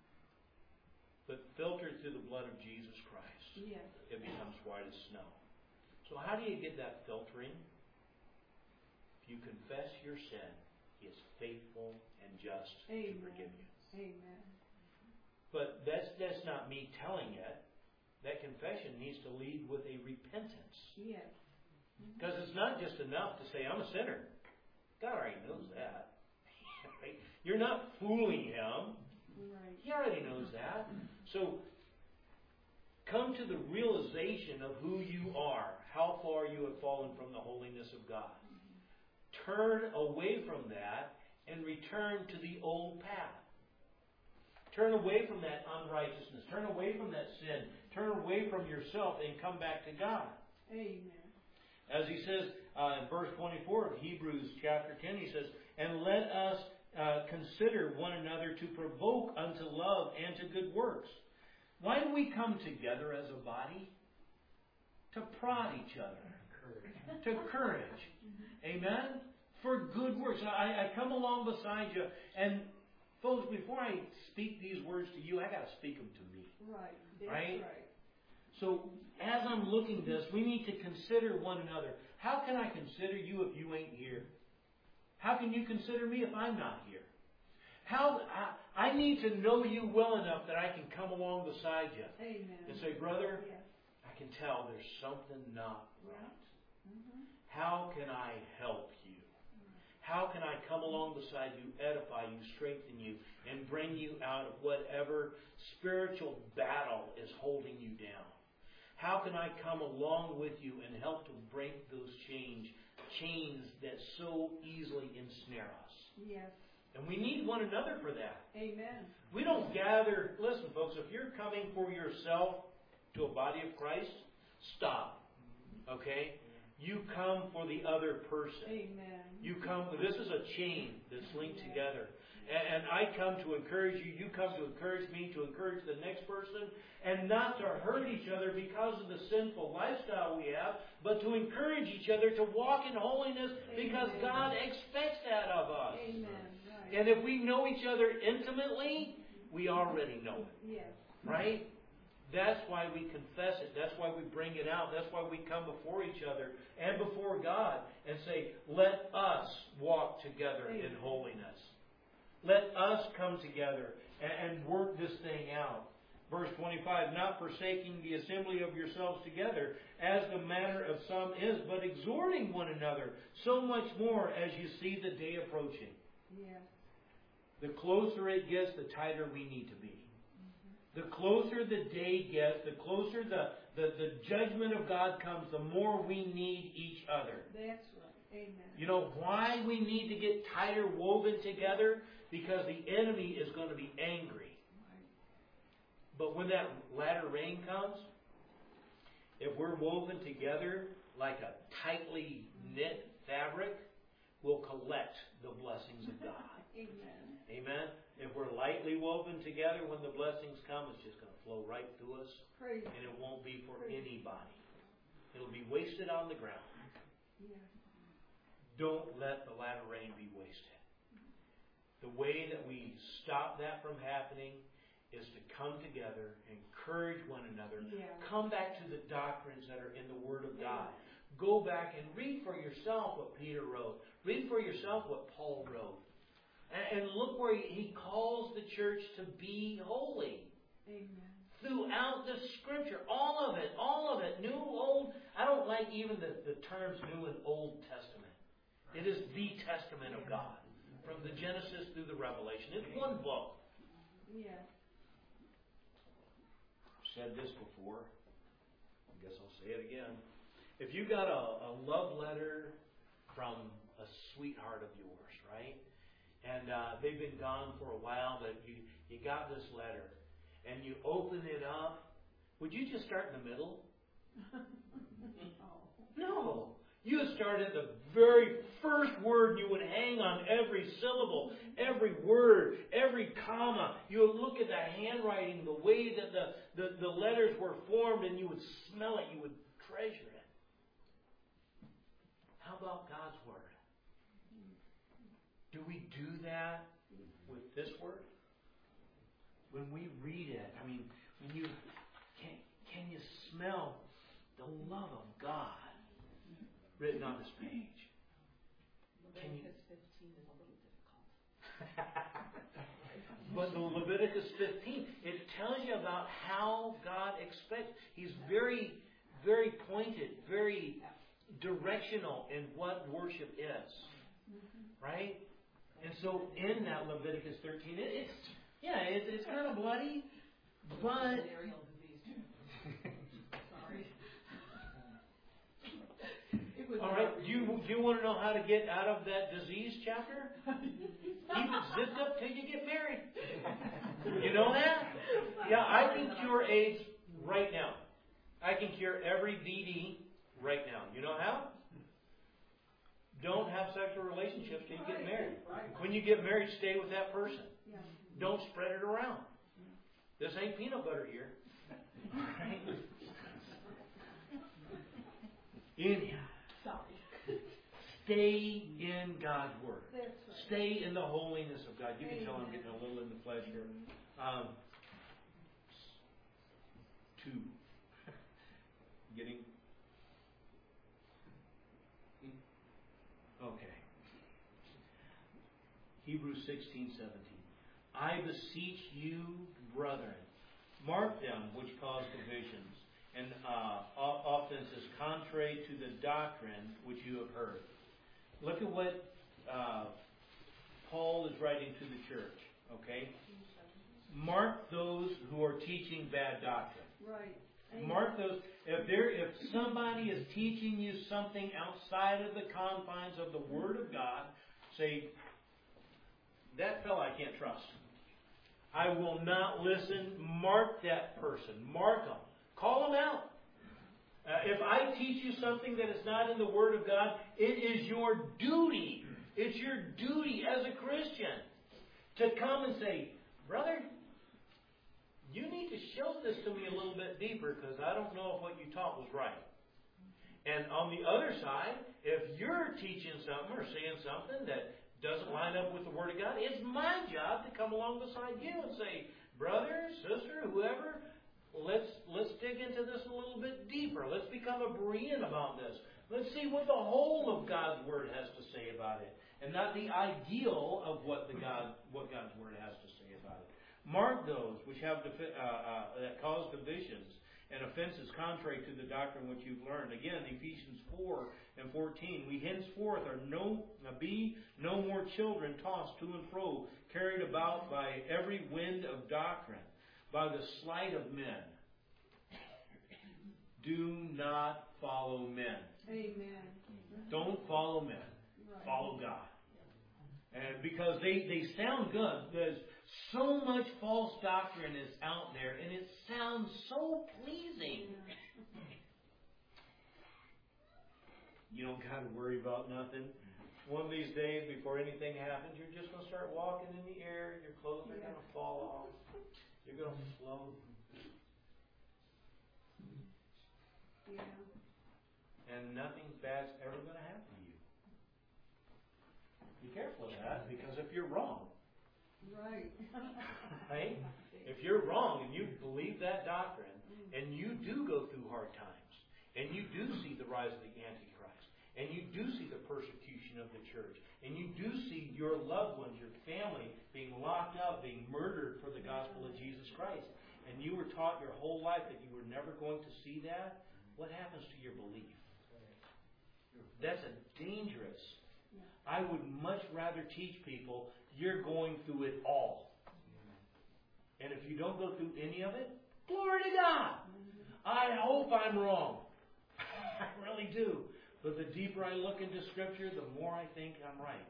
But filtered through the blood of Jesus Christ, Yes. it becomes white as snow. So how do you get that filtering? If you confess your sin, He is faithful and just Amen. to forgive you. Amen. But that's that's not me telling it. That confession needs to lead with a repentance. Yes. Because it's not just enough to say, I'm a sinner. God already knows that. Right? You're not fooling Him. Right. He already knows that. So, come to the realization of who you are, how far you have fallen from the holiness of God. Turn away from that and return to the old path. Turn away from that unrighteousness. Turn away from that sin. Turn away from yourself and come back to God. Amen. As he says uh, in verse twenty-four of Hebrews chapter ten, he says, and let us uh, consider one another to provoke unto love and to good works. Why do we come together as a body? To prod each other. To courage. Amen? For good works. I, I come along beside you. And folks, before I speak these words to you, I got to speak them to me. Right. That's Right? right. So, as I'm looking at this, we need to consider one another. How can I consider you if you ain't here? How can you consider me if I'm not here? How I, I need to know you well enough that I can come along beside you Amen. and say, brother, Yes. I can tell there's something not right. Mm-hmm. How can I help you? How can I come along beside you, edify you, strengthen you, and bring you out of whatever spiritual battle is holding you down? How can I come along with you and help to break those chains, chains that so easily ensnare us? Yes. And we need one another for that. Amen. We don't gather, listen folks, if you're coming for yourself to a body of Christ, stop. Okay? You come for the other person. Amen. You come, this is a chain that's linked together. And, and I come to encourage you, you come to encourage me, to encourage the next person, and not to hurt each other because of the sinful lifestyle we have, but to encourage each other to walk in holiness because Amen. God expects that of us. Amen. Right. And if we know each other intimately, we already know it. Yes. Right? That's why we confess it. That's why we bring it out. That's why we come before each other and before God and say, let us walk together Amen. in holiness. Let us come together and, and work this thing out. Verse twenty-five, not forsaking the assembly of yourselves together, as the manner of some is, but exhorting one another, so much more as you see the day approaching. Yes. The closer it gets, the tighter we need to be. The closer the day gets, the closer the, the, the judgment of God comes, the more we need each other. That's right. Amen. You know why we need to get tighter woven together? Because the enemy is going to be angry. Right. But when that latter rain comes, if we're woven together like a tightly knit fabric, we'll collect the blessings of God. Amen. Amen? If we're lightly woven together, when the blessings come, it's just going to flow right through us. Praise. And it won't be for anybody. It'll be wasted on the ground. Yeah. Don't let the latter rain be wasted. The way that we stop that from happening is to come together, encourage one another, Yeah. come back to the doctrines that are in the Word of God. Go back and read for yourself what Peter wrote. Read for yourself what Paul wrote. And, and look where he, he calls the church to be holy. Amen. Throughout the Scripture, all of it, all of it, New, Old. I don't like even the, the terms New and Old Testament. It is the Testament of God. From the Genesis through the Revelation. It's one book. Yeah. Said this before. I guess I'll say it again. If you got a, a love letter from a sweetheart of yours, right? And uh, they've been gone for a while, but you, you got this letter. And you open it up. Would you just start in the middle? Oh. No. You would start at the very first word. You would hang on every syllable, every word, every comma. You would look at the handwriting, the way that the, the, the letters were formed, and you would smell it. You would treasure it. How about God's Word? Do we do that with this Word? When we read it, I mean, when you can, can you smell the love of God written on this page? Leviticus fifteen is a little difficult. But the Leviticus fifteen, it tells you about how God expects. He's very, very pointed, very directional in what worship is. Right? And so in that Leviticus thirteen, it, it's, yeah, it, it's kind of bloody, but... Venereal disease. Sorry. All right, do you, do you want to know how to get out of that disease chapter? Keep it zipped up till you get married. You know that? Yeah, I can cure AIDS right now. I can cure every V D right now. You know how? Don't have sexual relationships till you get married. When you get married, stay with that person. Don't spread it around. This ain't peanut butter here. Anyhow. Stay in God's Word. Right. Stay in the holiness of God. You can tell I'm getting a little in the flesh here. Um, two. Getting. Okay. Hebrews sixteen, seventeen. I beseech you, brethren, mark them which cause divisions, and uh, offenses contrary to the doctrine which you have heard. Look at what uh, Paul is writing to the church. Okay? Mark those who are teaching bad doctrine. Right. Mark those. If there, if somebody is teaching you something outside of the confines of the Word of God, say, that fellow I can't trust. I will not listen. Mark that person. Mark them. Call them out. Uh, if I teach you something that is not in the Word of God, it is your duty. It's your duty as a Christian to come and say, brother, you need to show this to me a little bit deeper because I don't know if what you taught was right. And on the other side, if you're teaching something or saying something that doesn't line up with the Word of God, it's my job to come along beside you and say, brother, sister, whoever, let's let's dig into this a little bit deeper. Let's become a Berean about this. Let's see what the whole of God's Word has to say about it, and not the ideal of what the God what God's Word has to say about it. Mark those which have defi- uh, uh, that cause divisions and offenses contrary to the doctrine which you've learned. Again, Ephesians four and fourteen. We henceforth are no be no more children tossed to and fro, carried about by every wind of doctrine, by the sleight of men. Do not follow men. Amen. Don't follow men. Right. Follow God. And because they, they sound good. There's So much false doctrine is out there, and it sounds so pleasing. You don't got to worry about nothing. One of these days, before anything happens, you're just going to start walking in the air. Your clothes are Yeah. going to fall off. You're going to float. Yeah. And nothing bad's ever going to happen to you. Be careful of that, because if you're wrong, Right. right? If you're wrong and you believe that doctrine, and you do go through hard times, and you do see the rise of the Antichrist, and you do see the persecution of the church, and you do see your loved ones, your family, being locked up, being murdered for the gospel of Jesus Christ, and you were taught your whole life that you were never going to see that, what happens to your belief? That's a dangerous. I would much rather teach people you're going through it all. And if you don't go through any of it, glory to God. I hope I'm wrong. I really do. But the deeper I look into Scripture, the more I think I'm right.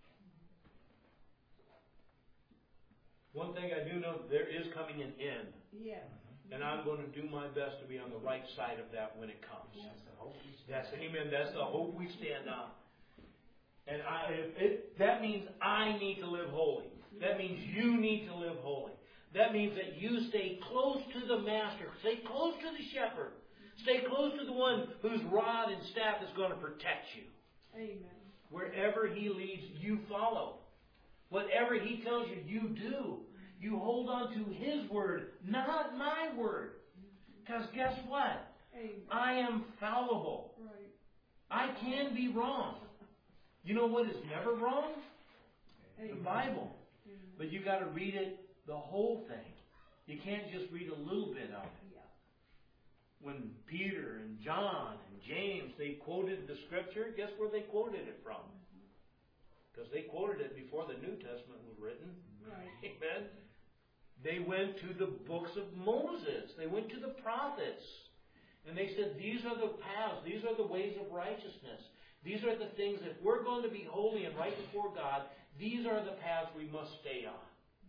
One thing I do know, there is coming an end. Yeah. And I'm going to do my best to be on the right side of that when it comes. That's the hope we stand That's on. amen. That's the hope we stand on. And I, if it, that means I need to live holy. That means you need to live holy. That means that you stay close to the Master. Stay close to the Shepherd. Stay close to the one whose rod and staff is going to protect you. Amen. Wherever He leads, you follow. Whatever He tells you, you do. You hold on to His word, not my word. Because guess what? Amen. I am fallible. Right. I can be wrong. You know what is never wrong? The Amen. Bible. Amen. But you got to read it, the whole thing. You can't just read a little bit of it. Yeah. When Peter and John and James, they quoted the Scripture, guess where they quoted it from? Because they quoted it before the New Testament was written. Right. Amen. They went to the books of Moses. They went to the prophets. And they said, these are the paths. These are the ways of righteousness. These are the things, if we're going to be holy and right before God, these are the paths we must stay on.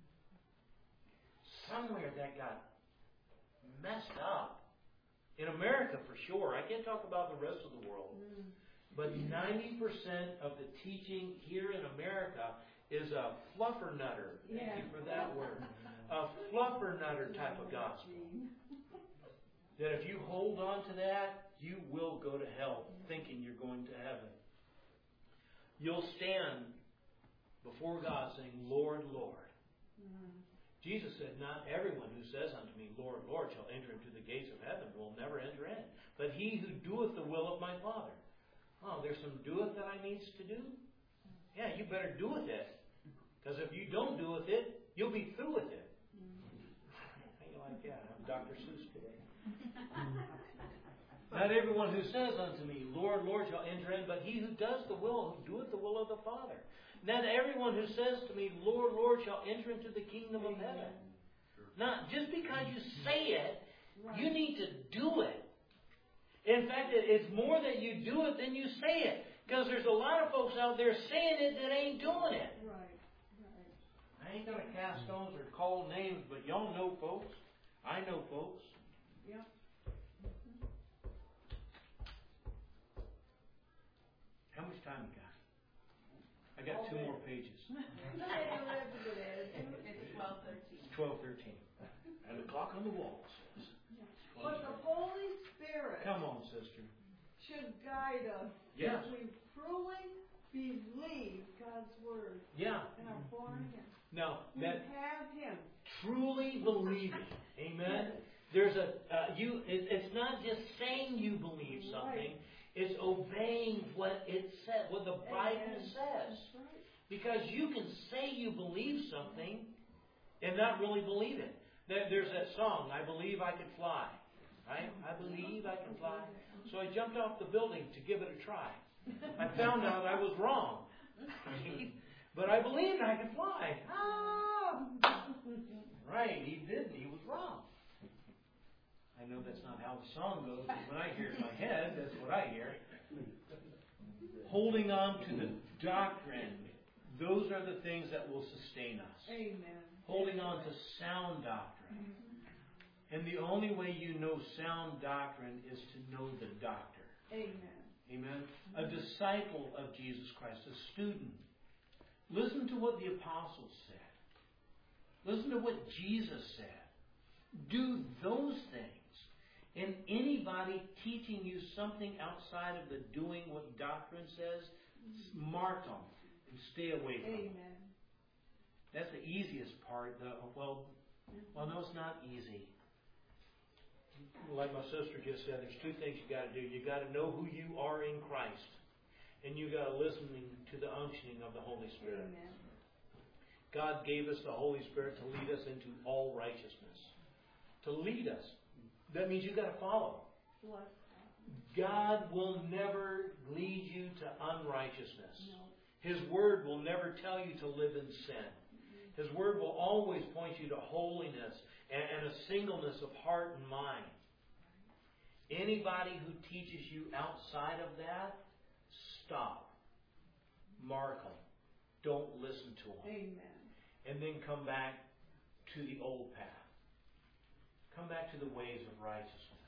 Somewhere that got messed up. In America, for sure. I can't talk about the rest of the world. Mm. But ninety percent of the teaching here in America is a fluffernutter. Thank Yeah. you for that word. A fluffernutter type of gospel. That if you hold on to that, you will go to hell thinking you're going to heaven. You'll stand before God saying, Lord, Lord. Mm. Jesus said, not everyone who says unto me, Lord, Lord, shall enter into the gates of heaven, will never enter in. But he who doeth the will of my Father. Oh, there's some doeth that I needs to do? Yeah, you better do with it. Because if you don't do with it, you'll be through with it. How you like that? I'm Doctor Seuss today. Not everyone who says unto me, Lord, Lord, shall enter in, but he who does the will, who doeth the will of the Father. Not everyone who says to me, Lord, Lord, shall enter into the kingdom of heaven. Not just because you say it, you need to do it. In fact, it's more that you do it than you say it. Because there's a lot of folks out there saying it that ain't doing it. Right. Right. I ain't going to cast stones or call names, but y'all know folks. I know folks. Yep. How much time you got? I got two more pages. It's twelve thirteen. It's twelve thirteen. And the clock on the wall says. But the Holy Spirit Come on, sister. should guide us Yes. if we truly believe God's word Yeah. and are born again. Now, We that have Him. truly believing. Amen. There's a uh, you. It, it's not just saying you believe something. Right. It's obeying what it says, what the Bible Amen. says. That's right. Because you can say you believe something and not really believe it. There, there's that song, I believe I can fly. Right? I believe I can fly. So I jumped off the building to give it a try. I found out I was wrong. But I believed I could fly. Ah! Right, he didn't. He was wrong. I know that's not how the song goes, but when I hear it in my head, that's what I hear. Holding on to the doctrine, those are the things that will sustain us. Amen. holding on to sound doctrine. And the only way you know sound doctrine is to know the doctor. Amen. Amen. A disciple of Jesus Christ, a student. Listen to what the apostles said. Listen to what Jesus said. Do those things. And anybody teaching you something outside of the doing what doctrine says, mark them and stay away from them. Amen. That's the easiest part. The, well, well, no, it's not easy. Like my sister just said, there's two things you got to do. You got to know who you are in Christ, and you got to listen to the unctioning of the Holy Spirit. Amen. God gave us the Holy Spirit to lead us into all righteousness. To lead us. That means you got to follow. Bless God will never lead you to unrighteousness. No. His Word will never tell you to live in sin. His Word will always point you to holiness and, and a singleness of heart and mind. Anybody who teaches you outside of that, stop. Mark them. Don't listen to them. Amen. And then come back to the old path. Come back to the ways of righteousness.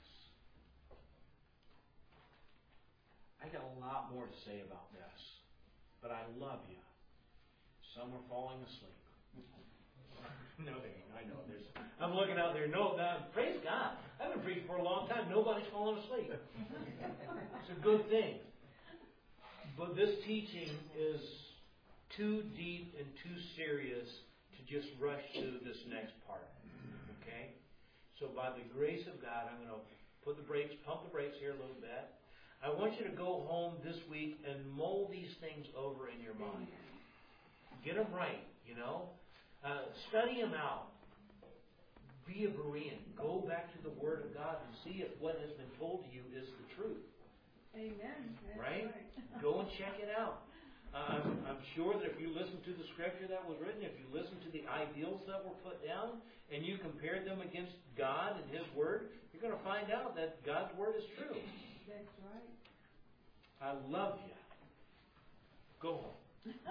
I got a lot more to say about this, but I love you. Some are falling asleep. No, they ain't. I know. There's. I'm looking out there. No, now, praise God. I've been preaching for a long time. Nobody's falling asleep. It's a good thing. But this teaching is too deep and too serious to just rush to this next part. Okay? So by the grace of God, I'm going to put the brakes, pump the brakes here a little bit. I want you to go home this week and mull these things over in your mind. Get them right, you know. Uh, study them out. Be a Berean. Go back to the Word of God and see if what has been told to you is the truth. Amen. That's Right? right. Go and check it out. Uh, I'm, I'm sure that if you listen to the scripture that was written, if you listen to the ideals that were put down, and you compared them against God and His Word, you're going to find out that God's Word is true. That's right. I love you. Go home.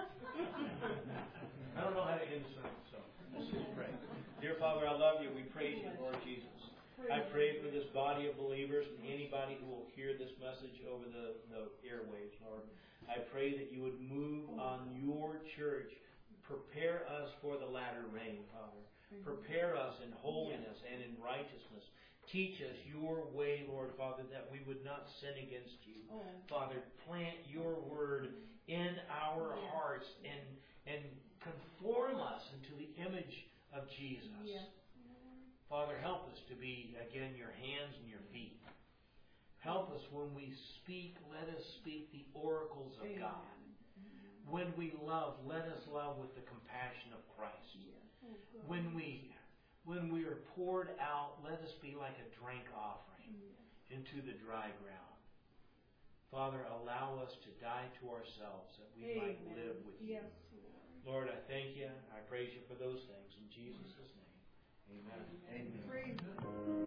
I don't know how to end the sermon, so let's just pray. Dear Father, I love you. We praise you, Lord Jesus. I pray for this body of believers and anybody who will hear this message over the, the airwaves, Lord. I pray that you would move on your church. Prepare us for the latter rain, Father. Prepare us in holiness and in righteousness. Teach us your way, Lord, Father, that we would not sin against you. Father, plant your word in our hearts and, and conform us into the image of Jesus. Father, help us to be, again, your hands and your feet. Help us when we speak, let us speak the oracles of Amen. God. When we love, let us love with the compassion of Christ. When we when we are poured out, let us be like a drink offering into the dry ground. Father, allow us to die to ourselves that we Amen. might live with you. Yes, Lord. Lord, I thank you. I praise you for those things. In Jesus' name, amen. Amen. Amen.